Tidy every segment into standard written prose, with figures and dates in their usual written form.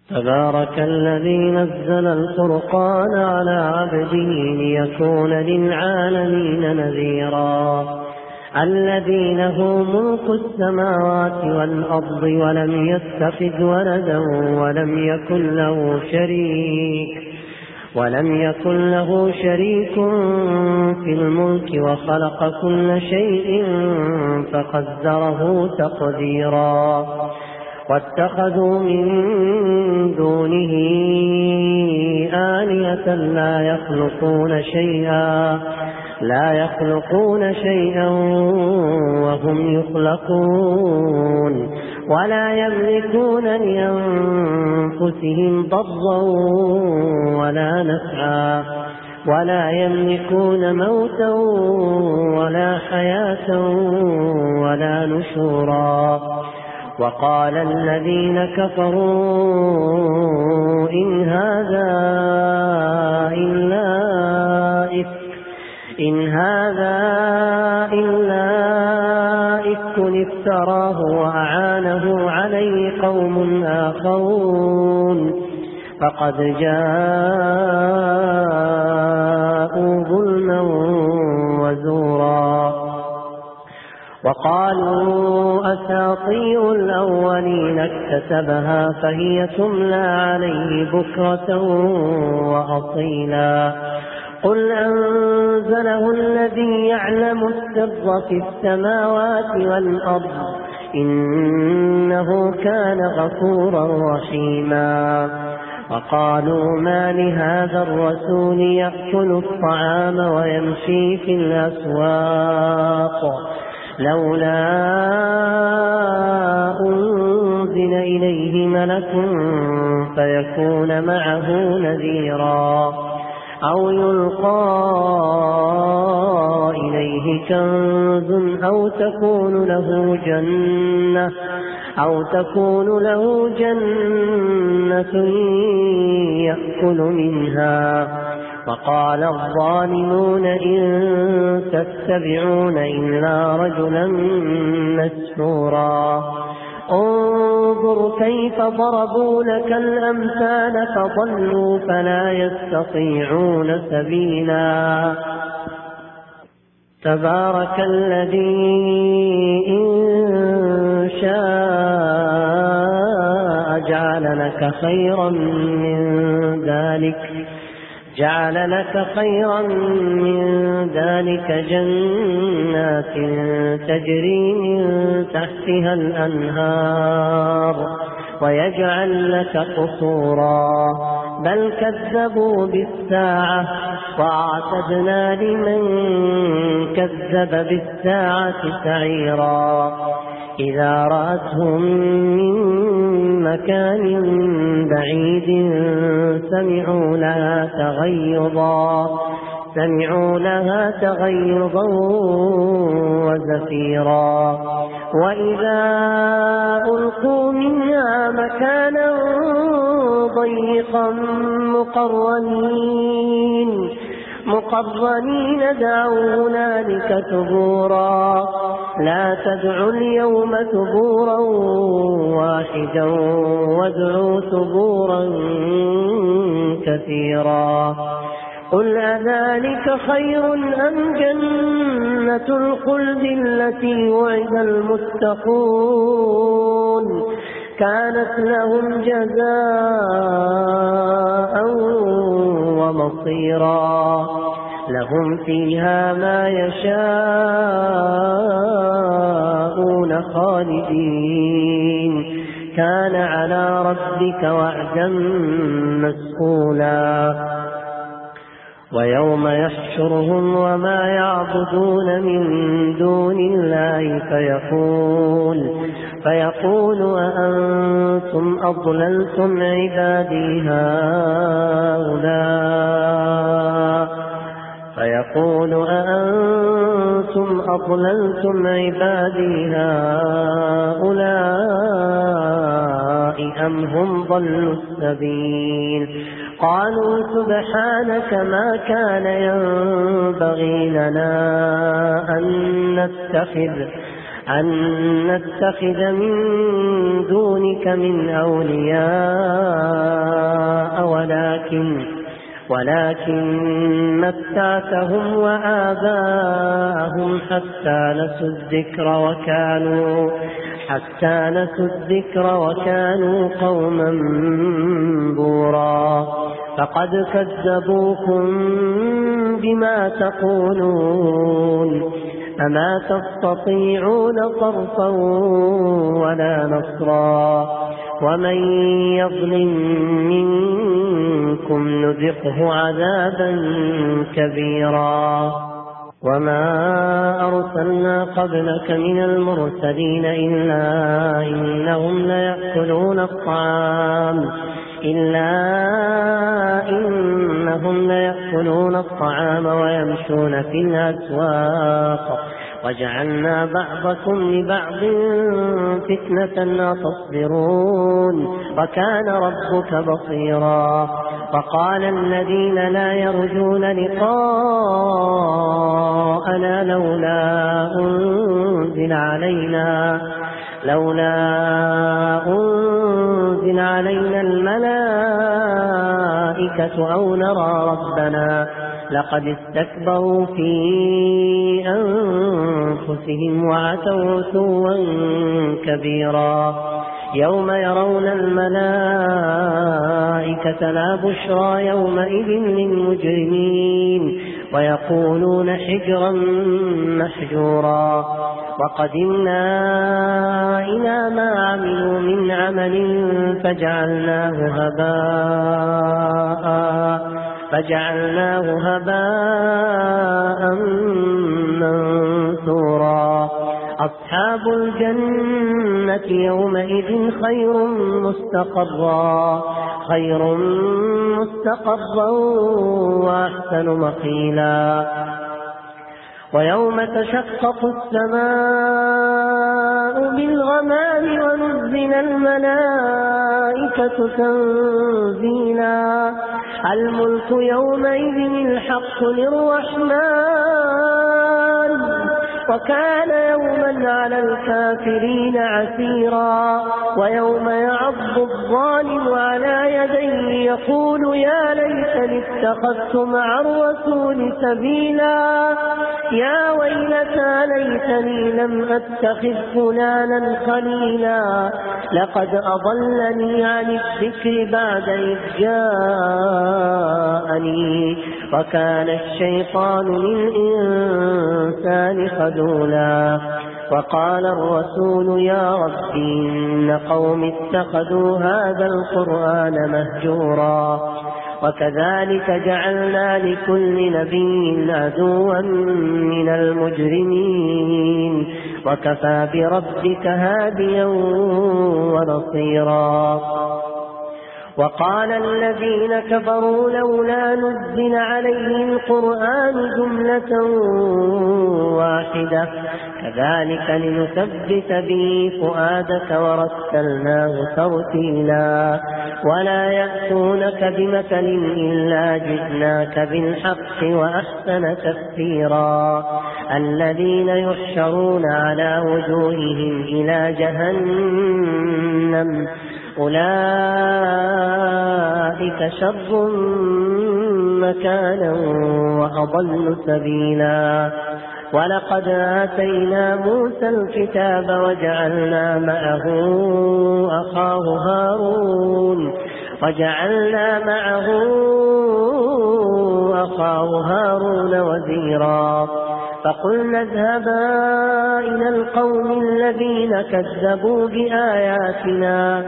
تبارك الذي نزل الفرقان على عبده ليكون للعالمين نذيرا الذي له ملك السماوات والأرض ولم يتخذ ولدا ولم يكن له شريك في الملك وخلق كل شيء فقدره تقديرا واتخذوا من دونه آلهة لا يخلقون شيئا وهم يخلقون ولا يملكون لأنفسهم ضرا ولا نفعا ولا يملكون موتا ولا حياة ولا نشورا وقال الذين كفروا إن هذا إلا إفك افتراه وأعانه عليه قوم آخرون فقد جاءوا ظلما وزورا وقالوا أساطير الأولين اكتسبها فهي تملى عليه بكرة وأصيلا قل أنزله الذي يعلم السر في السماوات والأرض إنه كان غفورا رحيما وقالوا ما لهذا الرسول يأكل الطعام ويمشي في الأسواق لولا أنزل إليه ملك فيكون معه نذيرا أو يلقى إليه كنز أو تكون له جنة يأكل منها وقال الظالمون إن تتبعون إلا رجلا مسحورا انظر كيف ضربوا لك الأمثال فضلوا فلا يستطيعون سبيلا تبارك الذي إن شاء جعل لك خيرا من ذلك جنات تجري من تحتها الأنهار ويجعل لك قصورا بل كذبوا بالساعة وأعتدنا لمن كذب بالساعة سعيرا إذا رأتهم من مكان بعيد سمعوا لها تغيظا وزفيرا وإذا ألقوا منها مكانا ضيقا مقرنين دعوا هنالك ثبورا لا تدعوا اليوم ثبورا واحدا وادعوا ثبورا كثيرا قل أذلك خير أم جنة الخلد التي وعد المتقون كانت لهم جزاء ومصيرا لهم فيها ما يشاءون خالدين كان على ربك وعدا مسئولا ويوم يحشرهم وما يعبدون من دون الله فيقول أأنتم أضللتم عبادي هؤلاء أم هم ضلوا السبيل قالوا سبحانك ما كان ينبغي لنا أن نتخذ من دونك دونك من أولياء ولكن متعتهم وآباءهم حتى نسوا الذكر وكانوا قوما بورا فقد كذبوكم بما تقولون أما تستطيعون صرفا ولا نصرا ومن يظلم منكم نذقه عذابا كبيرا وما أرسلنا قبلك من المرسلين إلا إنهم ليأكلون الطعام ويمشون في الأسواق وجعلنا بعضكم لبعض فتنة أتصبرون وكان ربك بصيرا وقال الذين لا يرجون لقاءنا لولا أنزل علينا الملائكة أو نرى ربنا لقد استكبروا في أنفسهم وعتوا عتوا كبيرا يوم يرون الملائكة لا بشرى يومئذ للمجرمين ويقولون حجرا محجورا وقدمنا إلى ما عملوا من عمل فجعلناه هباء منثورا أصحاب الجنة يومئذ خير مستقرا وأحسن مقيلا ويوم تشقق السماء بالغمام ونزل الملائكة تنزيلا الملك يومئذ الحق للرحمن وكان يوما على الكافرين عسيرا ويوم يعض الظالم على يديه يقول يا ليتني اتخذت مع الرسول سبيلا يا ويلتى ليتني لم أتخذ فلانا خليلا لقد أضلني عن الذكر بعد إذ جاءني وكان الشيطان للإنسان خذولا وقال الرسول يا رب إن قوم اتخذوا هذا القرآن مهجورا وكذلك جعلنا لكل نبي عدوا من المجرمين وكفى بربك هاديا ونصيرا وقال الذين كفروا لولا نزل عليه القرآن جملة واحدة كذلك لنثبت به فؤادك ورتلناه ترتيلا ولا يأتونك بمثل إلا جئناك بالحق وأحسن تفسيرا الذين يحشرون على وجوههم إلى جهنم أولئك شر مكانا وأضل سبيلا ولقد آتينا موسى الكتاب وجعلنا معه أخاه هارون وزيرا فقلنا اذهبا إلى القوم الذين كذبوا بآياتنا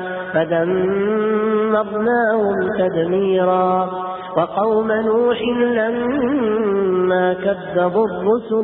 فدمرناهم تدميرا وقوم نوح لما كذبوا الرسل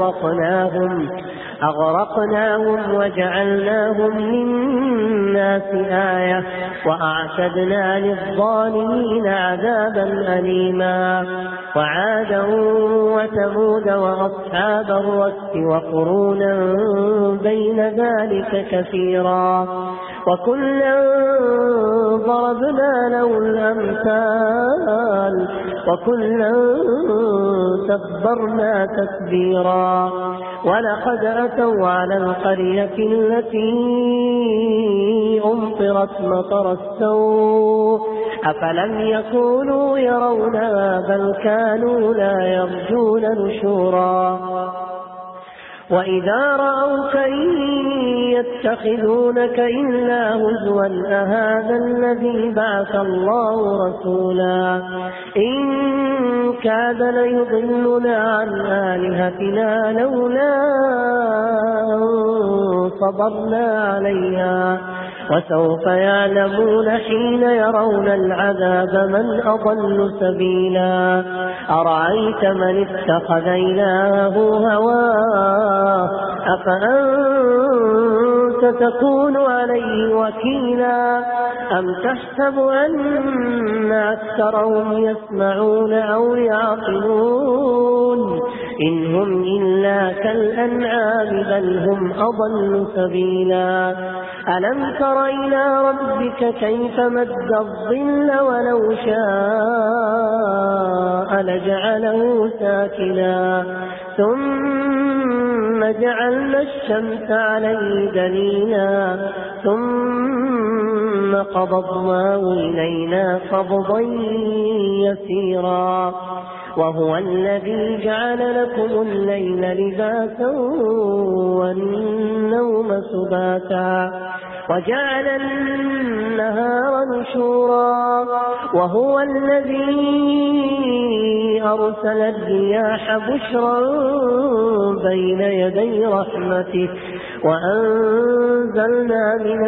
أغرقناهم وجعلناهم للناس آية وأعتدنا للظالمين عذابا أليما وعادا وثمود وأصحاب الرس وقرونا بين ذلك كثيرا وكلا ضربنا له الأمثال وكلا تبرنا تتبيرا ولقد أتوا على القرية التي أمطرت مطرت مطر السوء أفلم يكونوا يرونها بل كانوا لا يرجون نشورا وإذا رأوك إن يتخذونك إلا هزوا أهذا الذي بعث الله رسولا إن كاد ليضلنا عن آلهتنا لولا أن صبرنا عليها وسوف يعلمون حين يرون العذاب من أضل سبيلا أرأيت من اتخذ إلهه هواه أفأنت تكون عليه وكيلا أم تحسب أن أكثرهم يسمعون أو يعقلون إن هم إلا كالأنعام بل هم أضل سبيلا ألم تر إلى ربك كيف مد الظل ولو شاء لجعله ساكنا ثم جعلنا الشمس عليه دليلا ثم قبضناه إلينا قبضا يسيرا وهو الذي جعل لكم الليل لباسا والنوم سباتا وجعل النهار نشورا وهو الذي أرسل الرياح بشرا بين يدي رحمته وأنزلنا من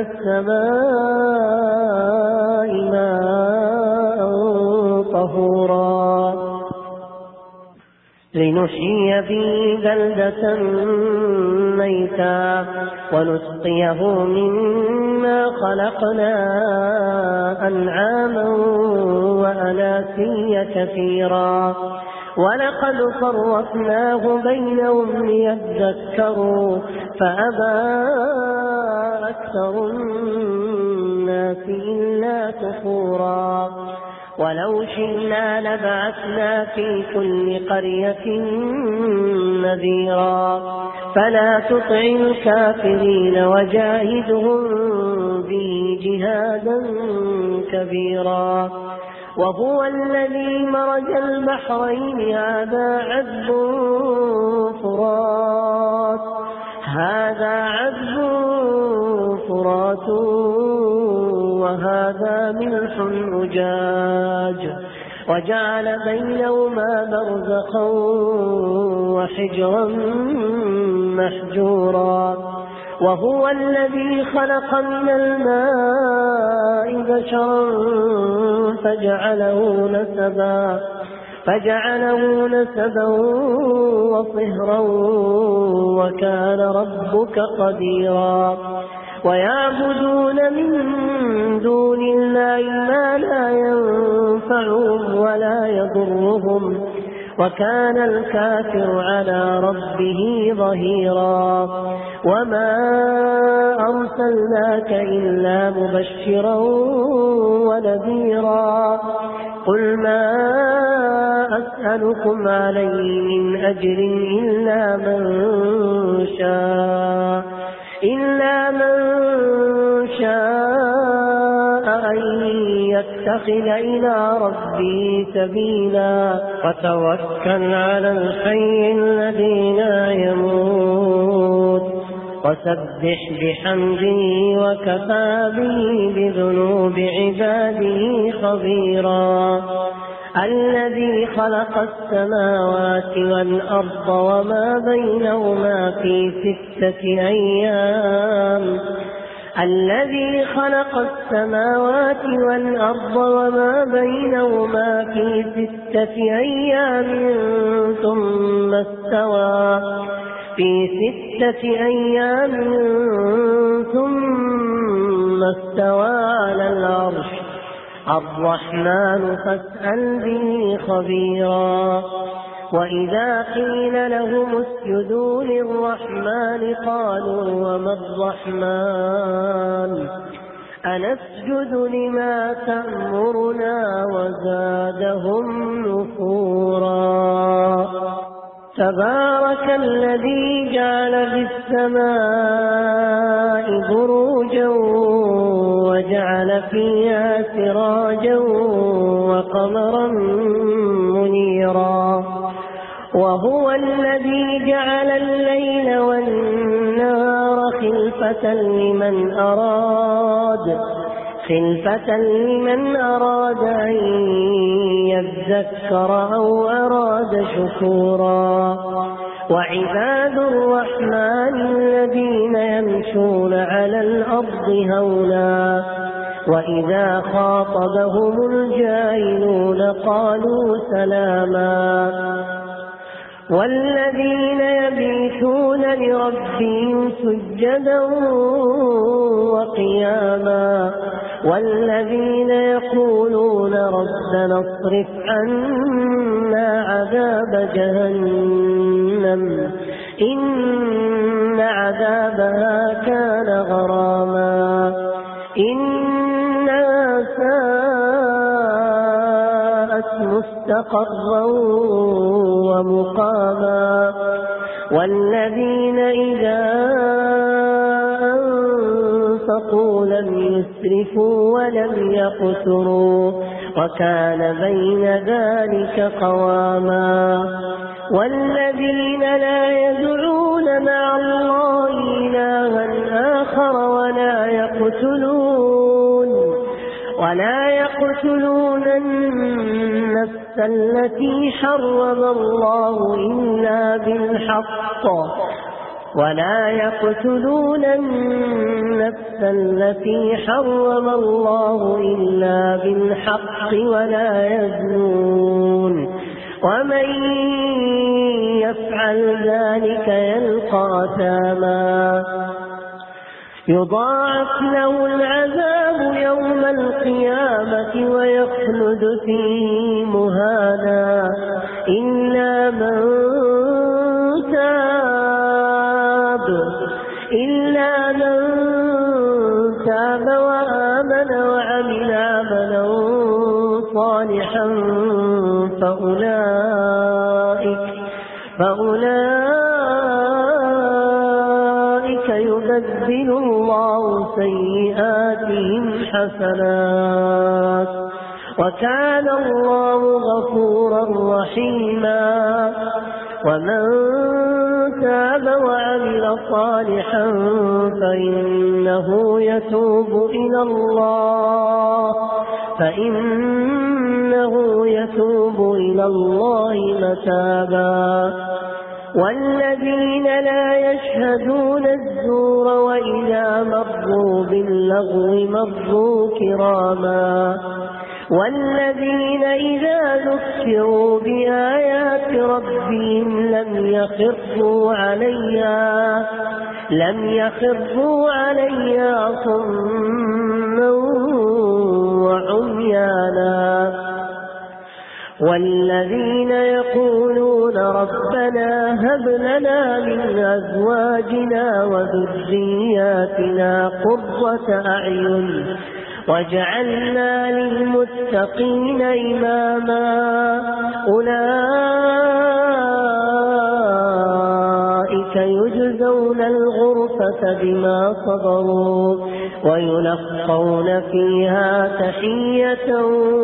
السماء ماء طهورا لنحيي به بلدة ميتا ونسقيه مما خلقنا أنعاما وأناسيا كثيرا ولقد صرفناه بينهم ليذكروا فأبى أكثر الناس إلا كفورا ولو شئنا لبعثنا في كل قرية نذيرا فلا تطع الكافرين وجاهدهم به جهادا كبيرا وهو الذي مرج البحرين هذا عذب فرات وهذا ملح أجاج وجعل بينهما برزخا وحجرا محجورا وهو الذي خلق من الماء بشرا فجعله نسبا وصهرا وكان ربك قديرا ويعبدون من دون الله ما لا ينفعهم ولا يضرهم وكان الكافر على ربه ظهيرا وما أرسلناك إلا مبشرا ونذيرا قل ما أسألكم عليه من أجر إلا من شاء أن يتخذ إلى ربه سبيلا وتوكل على الحي الذي لا يموت وسبح بحمده وكفى به بذنوب عباده خبيرا الذي خلق السماوات والأرض وما بينهما في 6 أيام ثم استوى على العرش الرحمن فاسأل به خبيرا وإذا قيل لهم اسجدوا للرحمن قالوا وما الرحمن أنسجد لما تأمرنا وزادهم نفورا تبارك الذي جعل في السماء بروجا وجعل فيها سراجا وقمرا منيرا وهو الذي جعل الليل والنهار خلفة لمن أراد أن يذكر أو أراد شكورا وعباد الرحمن الذين يمشون على الأرض هونا وإذا خاطبهم الجاهلون قالوا سلاما والذين يبيتون لربهم سجدا وقياما والذين يقولون ربنا اصرف عنا عذاب جهنم إن عذابها كان غراما إنها ساءت مستقرا ومقاما والذين إذا أنفقوا لم يسرفوا ولم يقتروا وكان بين ذلك قواما والذين لا يدعون مع الله إلها آخر ولا يقتلون النفس التي حرم الله إلا بالحق ولا يزنون ومن يفعل ذلك يلقى أثاما يضاعف له العذاب يوم القيامة ويخلد فيه مهانا إلا من تاب وآمن وعمل عملا صالحا فأولئك يبدل الله سيئاتهم حسنات وكان الله غفورا رحيما ومن تاب وعمل صالحا فإنه يتوب إلى الله متابا والذين لا يشهدون الزور وإذا مروا باللغو مروا كراما والذين إذا ذكروا بآيات ربهم لم يخروا عليها صما وعميانا والذين يقولون ربنا هب لنا من أزواجنا وذرياتنا قرة أعين وجعلنا للمتقين إماما أولئك يجزون الغرفة بما صبروا ويلقون فيها تحية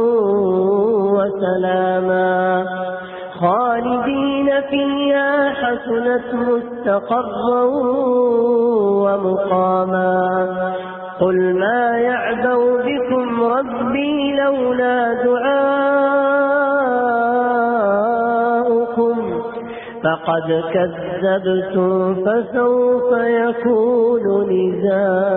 وسلاما خالدين فيها حسنت مستقرا ومقاما قل ما يعبأ بكم ربي لولا دعاؤكم فقد كذبتم فسوف يكون لزاما.